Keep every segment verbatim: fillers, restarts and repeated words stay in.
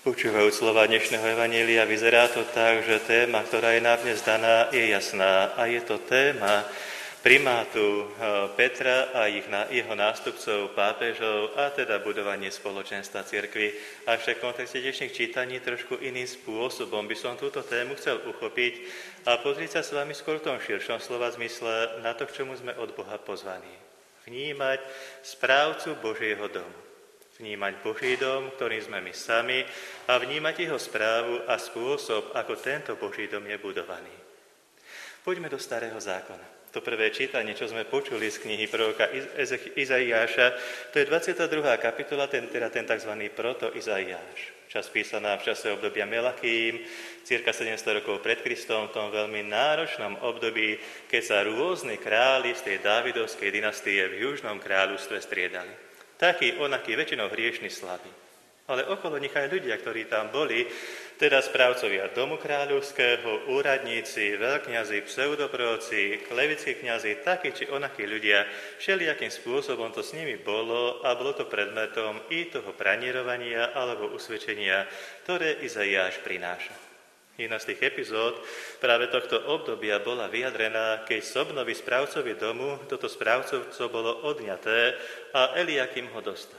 Počúvajúc slova dnešného evanjelia, vyzerá to tak, že téma, ktorá je nám dnes daná, je jasná. A je to téma primátu Petra a ich, jeho nástupcov, pápežov, a teda budovanie spoločenstva cirkvi. A však v kontexte dnešných čítaní trošku iným spôsobom by som túto tému chcel uchopiť a pozrieť sa s vami skôr v tom širšom slova zmysle na to, k čomu sme od Boha pozvaní. Vnímať správcu Božieho domu. Vnímať Boží dom, ktorým sme my sami, a vnímať jeho správu a spôsob, ako tento Boží dom je budovaný. Poďme do Starého zákona. To prvé čítanie, čo sme počuli z knihy proroka Izaiáša, to je dvadsiata druhá kapitola, ten, teda ten tzv. Proto-Izaiáš. Čas písaná v čase obdobia Melachím, cirka sedemsto rokov pred Kristom, v tom veľmi náročnom období, keď sa rôzne králi z tej Dávidovskej dynastie v južnom kráľovstve striedali. Taký, onaký, väčšinou hriešný, slabý. Ale okolo nich aj ľudia, ktorí tam boli, teda správcovia domu kráľovského, úradníci, veľkňazi, pseudoproroci, levickí kňazi, takí či onakí ľudia, všelijakým spôsobom to s nimi bolo a bolo to predmetom i toho pranierovania alebo usvedčenia, ktoré Izaiáš prináša. Jedna z tých epizód práve tohto obdobia bola vyjadrená, keď z obnovy správcovi domu toto správcovco bolo odňaté a Eliakim ho dostal.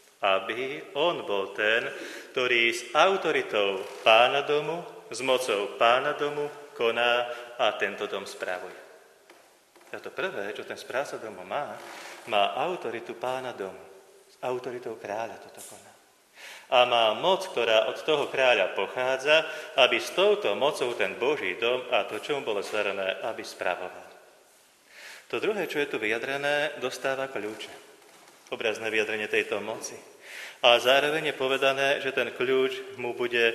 Aby on bol ten, ktorý s autoritou pána domu, s mocou pána domu koná a tento dom spravuje. A to prvé, čo ten správca domu má, má autoritu pána domu. S autoritou kráľa toto koná. A má moc, ktorá od toho kráľa pochádza, aby s touto mocou ten Boží dom a to, čo mu bolo zverené, aby spravoval. To druhé, čo je tu vyjadrené, dostáva kľúče. Obrazné vyjadrenie tejto moci. A zároveň je povedané, že ten kľúč mu bude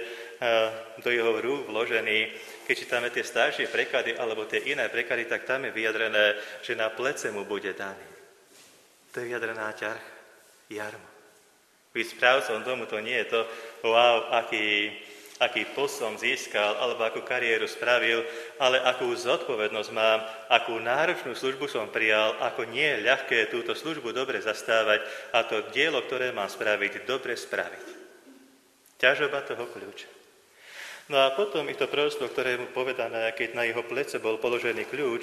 do jeho rúk vložený. Keď čítame tie staršie preklady alebo tie iné preklady, tak tam je vyjadrené, že na plece mu bude daný. To je vyjadrená ťarcha, jarmo. Byť správcom domu, to nie je to, wow, aký, aký post som získal, alebo akú kariéru spravil, ale akú zodpovednosť mám, akú náročnú službu som prijal, ako nie je ľahké túto službu dobre zastávať a to dielo, ktoré mám spraviť, dobre spraviť. Ťažoba toho kľúča. No a potom i to proroctvo, ktoré je mu povedané, keď na jeho plece bol položený kľúč,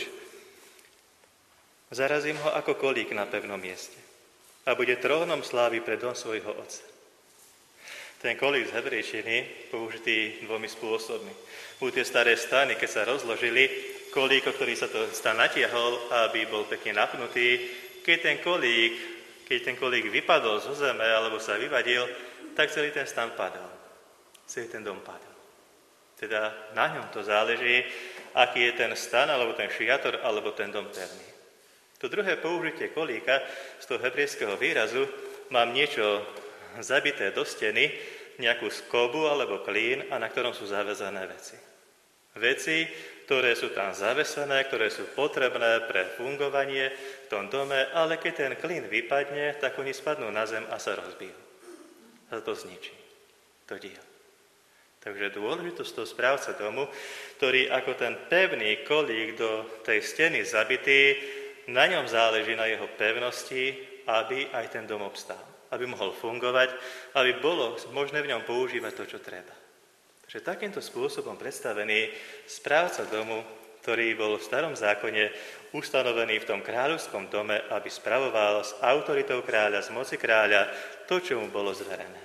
zarazím ho ako kolík na pevnom mieste. A bude trónom slávy pre dom svojho otca. Ten kolík z hebrejčiny použitý dvomi spôsobmi. U tie staré stany, keď sa rozložili, kolík, o ktorý sa to stan natiahol, aby bol pekne napnutý, keď ten kolík, keď ten kolík vypadol zo zeme alebo sa vyvadil, tak celý ten stan padol. Celý ten dom padol. Teda na ňom to záleží, aký je ten stan, alebo ten šiator, alebo ten dom pevný. To druhé použitie kolíka z toho hebrejského výrazu, mám niečo zabité do steny, nejakú skobu alebo klín, a na ktorom sú zavezané veci. Veci, ktoré sú tam zavesené, ktoré sú potrebné pre fungovanie v tom dome, ale keď ten klín vypadne, tak oni spadnú na zem a sa rozbijú. A to zničí. To dielo. Takže dôležitosť toho správca domu, ktorý ako ten pevný kolík do tej steny zabitý, na ňom záleží, na jeho pevnosti, aby aj ten dom obstál. Aby mohol fungovať, aby bolo možné v ňom používať to, čo treba. Takže takýmto spôsobom predstavený správca domu, ktorý bol v starom zákone ustanovený v tom kráľovskom dome, aby spravoval s autoritou kráľa, z moci kráľa, to, čo mu bolo zverené.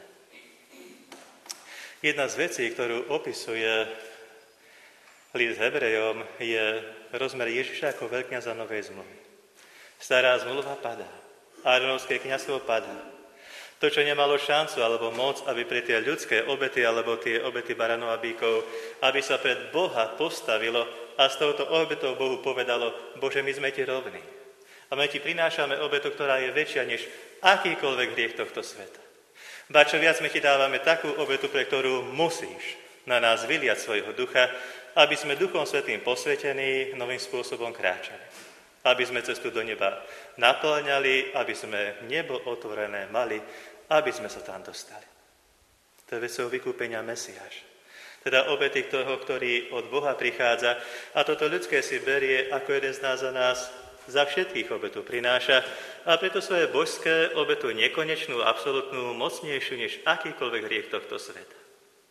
Jedna z vecí, ktorú opisuje list Hebrejom, je rozmer Ježiša ako veľkňaza novej zmluvy. Stará zmluva padá. Áronovské kňazstvo padá. To, čo nemalo šancu alebo moc, aby pre tie ľudské obety alebo tie obety baranov a bíkov, aby sa pred Boha postavilo a s touto obetou Bohu povedalo: Bože, my sme ti rovní. A my ti prinášame obetu, ktorá je väčšia než akýkoľvek hriech tohto sveta. Ba čo viac, my ti dávame takú obetu, pre ktorú musíš na nás vyliať svojho ducha, aby sme Duchom Svätým posvetení novým spôsobom kráčali. Aby sme cestu do neba naplňali, aby sme nebo otvorené mali, aby sme sa tam dostali. To je vecou vykúpenia Mesiáša. Teda obety toho, ktorý od Boha prichádza a toto ľudské si berie ako jeden z nás za nás, za všetkých obetu prináša a preto svoje božské obetu nekonečnú, absolútnu, mocnejšiu než akýkoľvek hriech tohto sveta.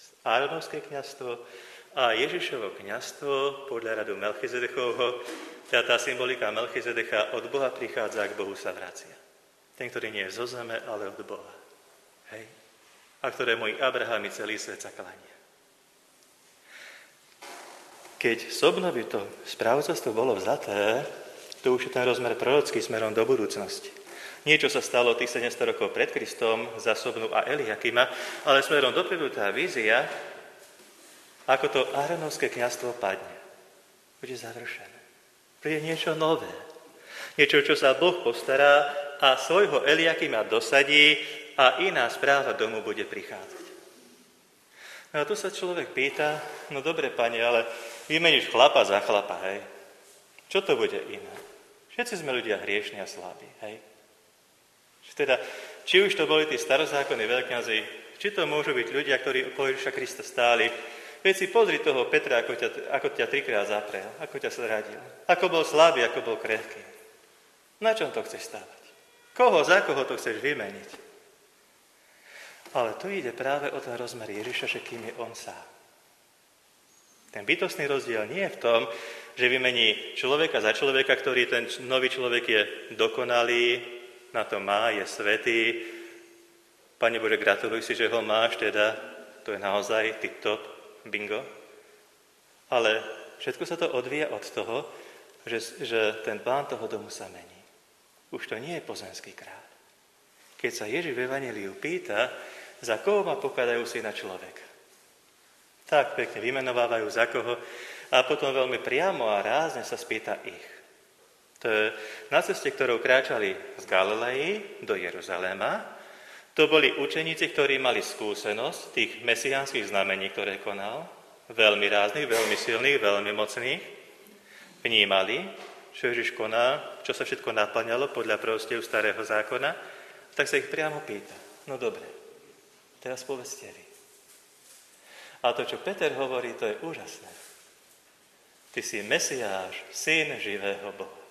Áronovské kňazstvo a Ježišovo kňazstvo podľa radu Melchizedechovho, teda tá symbolika Melchizedecha od Boha prichádza, k Bohu sa vracia. Ten, ktorý nie je zo zeme, ale od Boha. Hej? A ktorému i Abraham i celý svet sa klania. Keď z obnovy to správcovstvo bolo vzaté, to už je ten rozmer prorocký smerom do budúcnosti. Niečo sa stalo tých sedemsto rokov pred Kristom za Sobnu a Eliakima, ale smerom dopredu tá vízia, ako to Áronovské kňazstvo padne. Bude završené. Príde niečo nové. Niečo, čo sa Boh postará a svojho Eliakima dosadí a iná správa domu bude prichádzať. No a tu sa človek pýta, no dobre, Pane, ale vymeníš chlapa za chlapa, hej? Čo to bude iné? Všetci sme ľudia hriešni a slabí, hej? Teda, či už to boli tí starozákonní veľkňazi, či to môžu byť ľudia, ktorí okolo Ježiša Krista stáli. Veď si pozri toho Petra, ako ťa, ako ťa trikrát zaprel, ako ťa zradil, ako bol slabý, ako bol krehký. Na čom to chceš stávať? Koho, za koho to chceš vymeniť? Ale tu ide práve o ten rozmer Ježiša, že kým je on sám. Ten bytostný rozdiel nie je v tom, že vymení človeka za človeka, ktorý ten nový človek je dokonalý, na to má, je svätý. Pane Bože, gratuluj si, že ho máš, teda to je naozaj tip-top, bingo. Ale všetko sa to odvíja od toho, že, že ten pán toho domu sa mení. Už to nie je pozemský kráľ. Keď sa Ježiš v Evanjeliu pýta, za koho ma pokladajú syna človeka, tak pekne vymenovávajú za koho a potom veľmi priamo a rázne sa spýta ich. To je na ceste, ktorou kráčali z Galilei do Jeruzaléma. To boli učeníci, ktorí mali skúsenosť tých mesiánskych znamení, ktoré konal. Veľmi ráznych, veľmi silných, veľmi mocných. Vnímali, čo Ježiš koná, čo sa všetko naplňalo podľa proroctiev starého zákona. Tak sa ich priamo pýta. No dobre, teraz povedzte vy. A to, čo Peter hovorí, to je úžasné. Ty si Mesiáš, syn živého Boha.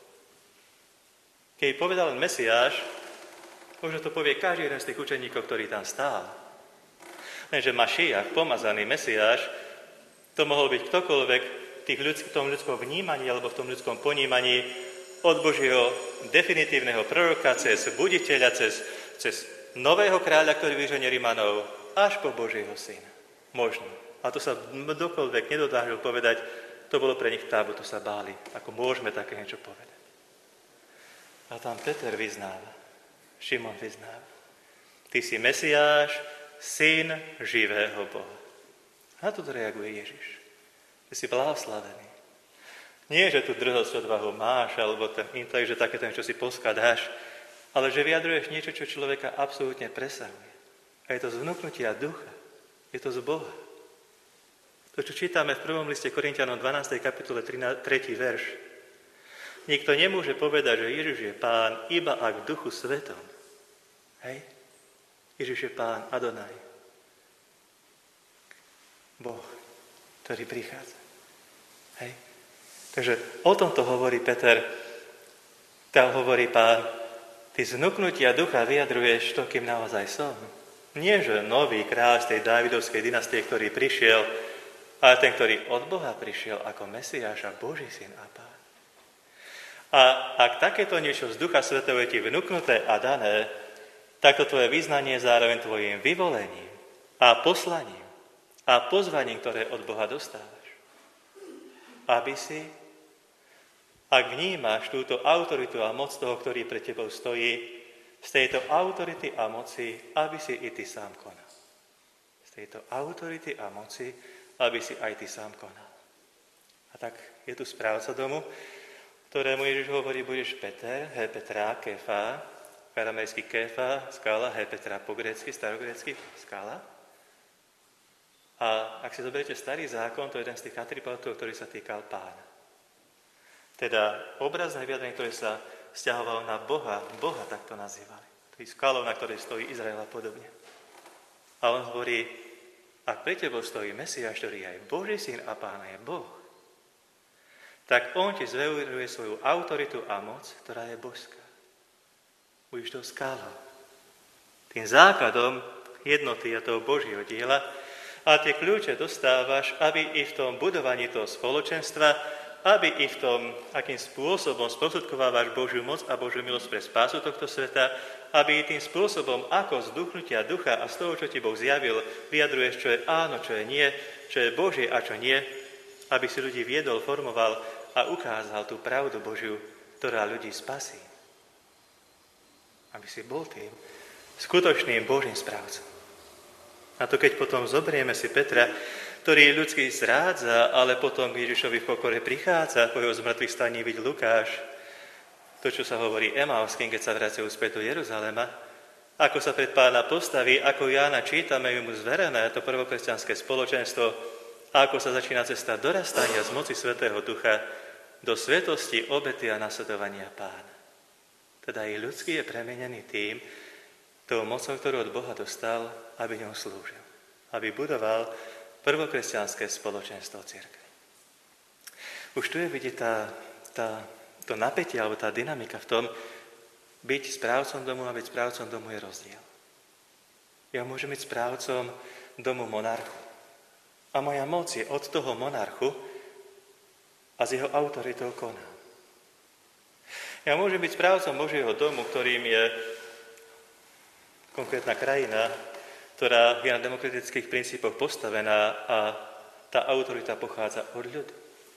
Keď povedal len Mesiáš, možno to povie každý jeden z tých učeníkov, ktorý tam stál. Lenže Mašiach, pomazaný Mesiáš, to mohol byť ktokoľvek tých ľudsk- v tom ľudskom vnímaní alebo v tom ľudskom ponímaní od Božieho definitívneho proroka cez buditeľa, cez, cez nového kráľa, ktorý vyženie Rimanov, až po Božieho syna. Možno. A to sa kdokoľvek nedodážil povedať, to bolo pre nich tábu, to sa báli. Ako môžeme také niečo povedať. A tam Peter vyznáva, Šimon vyznáva. Ty si Mesiáš, syn živého Boha. A tu reaguje Ježiš. Ty si blahoslavený. Nie, že tu drzosť odvahu máš, alebo ten intelekt, že také ten, čo si poskladáš, ale že vyjadruješ niečo, čo človeka absolútne presahuje. A je to z vnúknutia ducha. Je to z Boha. To, čo čítame v prvom liste Korinťanom dvanástej kapitole tretí verš. Nikto nemôže povedať, že Ježiš je Pán, iba ak v duchu svetom. Hej? Ježiš je Pán Adonaj. Boh, ktorý prichádza. Hej? Takže o tomto hovorí Peter. Tam hovorí Pán, ty z vnuknutia ducha vyjadruješ to, kým naozaj som. Nie, že nový kráľ z tej Dávidovskej dynastie, ktorý prišiel, ale ten, ktorý od Boha prišiel ako Mesiáš a Boží syn a Pán. A ak takéto niečo z Ducha Svätého je ti vnuknuté a dané, tak to tvoje vyznanie je zároveň tvojim vyvolením a poslaním a pozvaním, ktoré od Boha dostávaš. Aby si, ak vnímaš túto autoritu a moc toho, ktorý pre tebou stojí, z tejto autority a moci, aby si i ty sám konal. Z tejto autority a moci, aby si aj ty sám konal. A tak je tu správca domu, ktorému Ježiš hovorí, budeš Peter, he Petra, Kefa, v aramejsky Kefa, skala, he Petra po grécky, starogrécky, skala. A ak si zoberiete starý zákon, to je jeden z tých atribútov, ktorý sa týkal Pána. Teda obrazné vyjadrenie, ktoré sa vzťahovalo na Boha, Boha tak to nazývali. Tý skalou, na ktorej stojí Izrael a podobne. A on hovorí, ak pre tebou stojí Mesiáš, ktorý je aj Boží syn a Pána je Boh, tak on ti zveľuje svoju autoritu a moc, ktorá je božská. Budeš tou skálou. Tým základom jednoty a toho Božieho diela A tie kľúče dostávaš, aby i v tom budovaní toho spoločenstva, aby i v tom, akým spôsobom sprostredkovávaš Božiu moc a Božiu milosť pre spásu tohto sveta, aby i tým spôsobom, ako z duchnutia ducha a z toho, čo ti Boh zjavil, vyjadruješ, čo je áno, čo je nie, čo je Božie a čo nie, aby si ľudí viedol, formoval a ukázal tú pravdu Božiu, ktorá ľudí spasí. Aby si bol tým skutočným Božím správcom. A to keď potom zoberieme si Petra, ktorý ľudský zrádza, ale potom k Ježišovi v pokore prichádza, po jeho zmrtvých staní vidí Lukáš, to, čo sa hovorí Emauským, keď sa vracajú späť do Jeruzalema, ako sa pred Pána postaví, ako Jána čítame, je mu zverené to prvokresťanské spoločenstvo, a ako sa začína cesta dorastania z moci Svätého Ducha do svetosti, obety a nasledovania Pána. Teda i ľudský je premenený tým, tou mocou, ktorú od Boha dostal, aby ňom slúžil, aby budoval prvokresťanské spoločenstvo cirkvi. Už tu je vidieť tá, tá, to napätie alebo tá dynamika v tom, byť správcom domu a byť správcom domu je rozdiel. Ja môžem byť správcom domu monarchu. A moja moc je od toho monarchu a z jeho autoritou konám. Ja môžem byť správcom Božieho domu, ktorým je konkrétna krajina, ktorá je na demokratických princípoch postavená a tá autorita pochádza od ľudu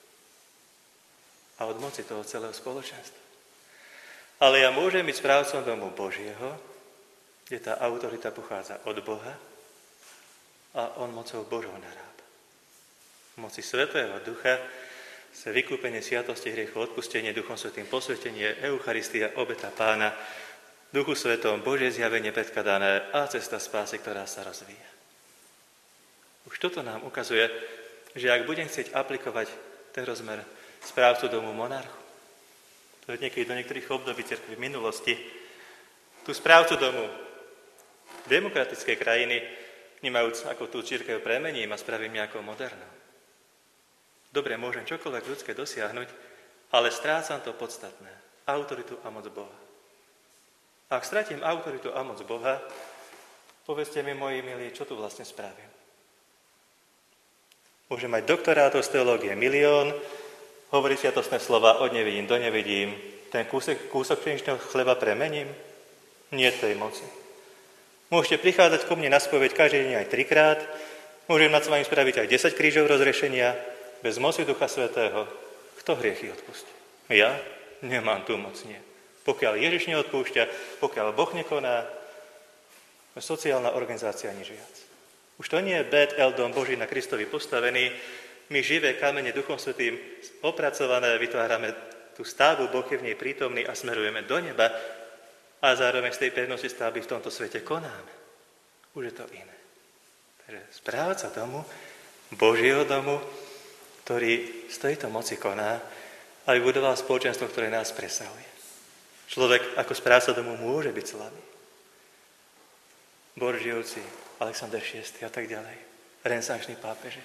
a od moci toho celého spoločenstva. Ale ja môžem byť správcom domu Božieho, kde tá autorita pochádza od Boha a on mocou Božou narába. V moci Svätého Ducha sa vykúpenie sviatosti hriechu, odpustenie Duchom Svätým, posvetenie, Eucharistia, obeta Pána, Duchu Svetom, Božie zjavenie predkladané a cesta spásy, ktorá sa rozvíja. Už toto nám ukazuje, že ak budem chcieť aplikovať ten rozmer správcu domu monarchu, to je niekedy do niektorých období cirkvi v minulosti, tú správcu domu demokratickej krajiny, vnímajúc, ako tú cirkev premením a spravím nejakou modernou. Dobre, môžem čokoľvek ľudské dosiahnuť, ale strácam to podstatné, autoritu a moc Boha. Ak stratím autoritu a moc Boha, povedzte mi, moji milí, čo tu vlastne spravím. Môžem mať doktorátov z teológie milión, hovoriť sviatostné slova od nevidím do nevidím, ten kúsok, kúsok pšeničného chleba premením? Nie tej moci. Môžete prichádzať ku mne na spoveď každý deň aj trikrát, môžem nad s vami spraviť aj desať krížov rozrešenia, bez moci Ducha Svätého. Kto hriechy odpustí? Ja? Nemám tú moc, nie. Pokiaľ Ježiš neodpúšťa, pokiaľ Boh nekoná, sociálna organizácia nič viac. Už to nie je Bét El dom Boží na Kristovi postavený, my živé kamene Duchom Svätým opracované, vytvárame tú stavbu, Boh je v nej prítomný a smerujeme do neba a zároveň z tej pevnosti stavby v tomto svete konáme. Už je to iné. Takže správca domu, Božieho domu, ktorý z tejto moci koná, aby budoval spoločenstvo, ktoré nás presahuje. Človek ako správca domu môže byť slabý. Boržijovci, Alexander šiesty a tak ďalej. Renesanční pápeži.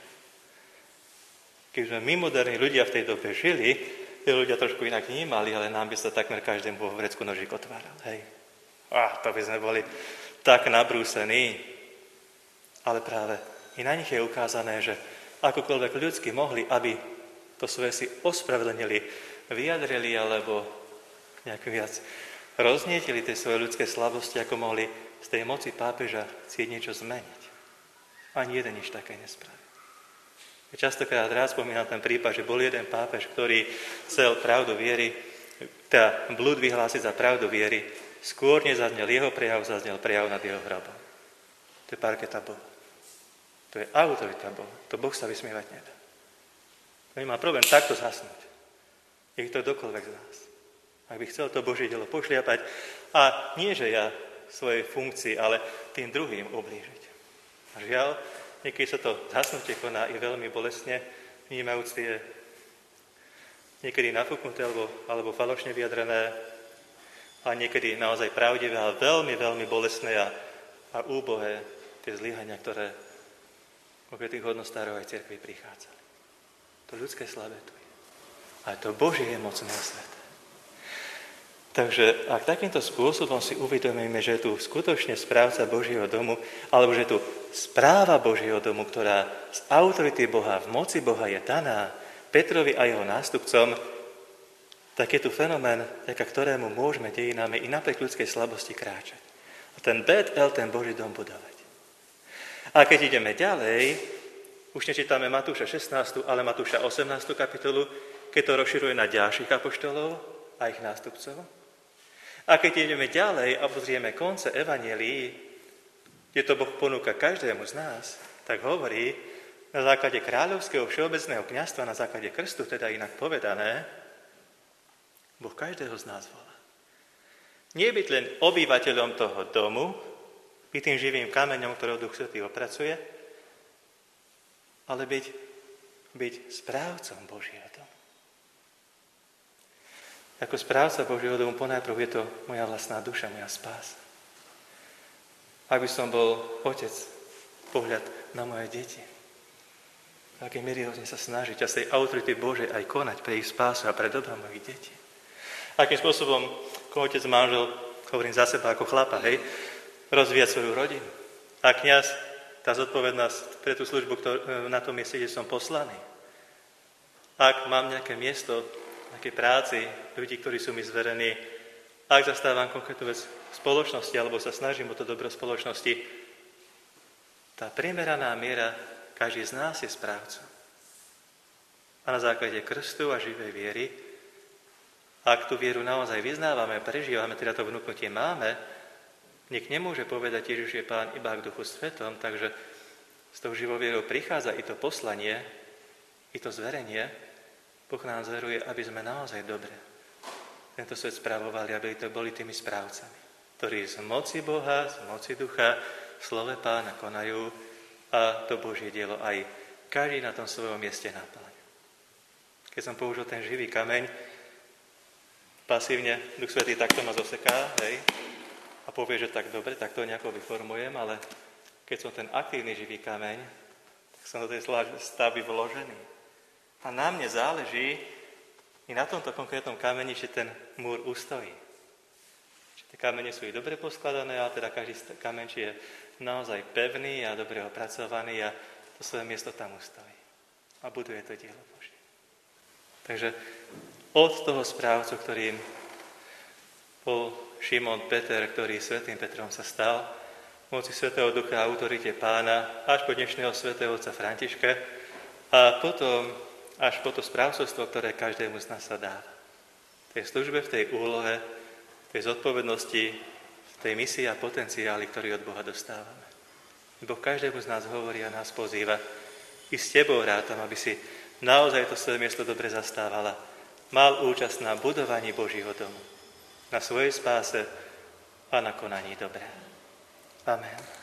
Keď sme my moderní ľudia v tej dobe žili, tí ľudia trošku inak vnímali, ale nám by sa takmer každému vo vrecku nožík otváral. Hej. Ah, to by sme boli tak nabrúsení. Ale práve i na nich je ukázané, že akokoľvek ľudsky mohli, aby to svoje si ospravedlnili, vyjadrili alebo nejak viac roznietili tie svoje ľudské slabosti, ako mohli z tej moci pápeža chcieť niečo zmeniť. Ani jeden nič také nespravil. Častokrát rád spomínam ten prípad, že bol jeden pápež, ktorý chcel pravdu viery, teda blúd vyhlásiť za pravdu viery, skôr nezaznel jeho prejav, zaznel prejav nad jeho hrobom. To je parketa Boha. To je autorita Boha. To Boh sa vysmievať nedá. To nemá problém takto zhasnúť. Je to kdokoľvek z nás. Ak by chcel to Božie dielo pošliapať a nie, že ja svojej funkcii, ale tým druhým ublížiť. A žiaľ, niekedy sa to zhasnutie koná i veľmi bolestne, vnímajúc tie niekedy nafúknuté alebo, alebo falošne vyjadrené a niekedy naozaj pravdivé a veľmi, veľmi bolestné a, a úbohé tie zlyhania, ktoré konkrétnych hodnostárov aj cirkvi prichádzali. To ľudské slabé tu je. Ale to Božie je mocné a sveté. Takže ak takýmto spôsobom si uvedomíme, že je tu skutočne správca Božieho domu, alebo že je tu správa Božieho domu, ktorá z autority Boha, v moci Boha je daná Petrovi a jeho nástupcom, tak je tu fenomén, vďaka ktorému môžeme dejinami i napriek ľudskej slabosti kráčať. A ten Bet El, ten Boží dom budovať. A keď ideme ďalej, už nečítame Matúša šestnástu, ale Matúša osemnástu kapitolu, keď to rozširuje na ďalších apoštolov a ich nástupcov. A keď ideme ďalej a pozrieme konce evanjelií, kde to Boh ponúka každému z nás, tak hovorí, na základe kráľovského všeobecného kňazstva, na základe krstu, teda inak povedané, Boh každého z nás volá. Nie byť len obyvateľom toho domu, byť tým živým kameňom, ktorého Duch Svätý opracuje, ale byť, byť správcom Božieho domu. Ako správca Božieho domu ponajprv je to moja vlastná duša, moja spása. Ak by som bol otec, pohľad na moje deti, v akej miery hodne sa snažiť a z tej autority Božej aj konať pre ich spásu a pre dobro mojich detí. Akým spôsobom, ako otec manžel, hovorím za seba ako chlapa, hej, rozvíjať svoju rodinu. A kňaz, tá zodpovednosť pre tú službu, ktorú, na tom mieste, kde som poslaný. Ak mám nejaké miesto, nejaké práci, ľudí, ktorí sú mi zverení, ak zastávam konkrétnu vec v spoločnosti, alebo sa snažím o to dobro spoločnosti, tá primeraná miera, každý z nás je správcom. A na základe krstu a živej viery, ak tú vieru naozaj vyznávame, prežívame, teda to vnúknutie máme, nik nemôže povedať, Ježiš je Pán iba k Duchu Svetom, takže s tou živou vierou prichádza i to poslanie, i to zverenie. Boh nám zveruje, aby sme naozaj dobre tento svet správovali, aby to boli tými správcami, ktorí z moci Boha, z moci Ducha, v slove Pána konajú a to Božie dielo aj každý na tom svojom mieste naplňa. Keď som použil ten živý kameň, pasívne Duch Svätý takto ma zoseká, hej, a povie, že tak dobre, tak to nejako vyformujem, ale keď som ten aktívny živý kameň, tak som do tej stavby vložený. A na mne záleží i na tomto konkrétnom kameni, či ten múr ustojí. Či tie kamene sú i dobre poskladané, ale teda každý kameň, či je naozaj pevný a dobre opracovaný a to svoje miesto tam ustojí. A buduje to dielo Božie. Takže od toho správcu, ktorým bol Šimon Peter, ktorý svätým Petrom sa stal, v moci Svätého Ducha a autorite Pána, až po dnešného svätého otca Františka a potom až po to správcovstvo, ktoré každému z nás sa dáva. V tej službe, v tej úlohe, v tej zodpovednosti, v tej misii a potenciáli, ktorý od Boha dostávame. Boh každému z nás hovorí a nás pozýva. I s tebou rátam, aby si naozaj to svoje miesto dobre zastávala. Mal účasť na budovaní Božího domu, na svojej spáse a na konaní dobré. Amen.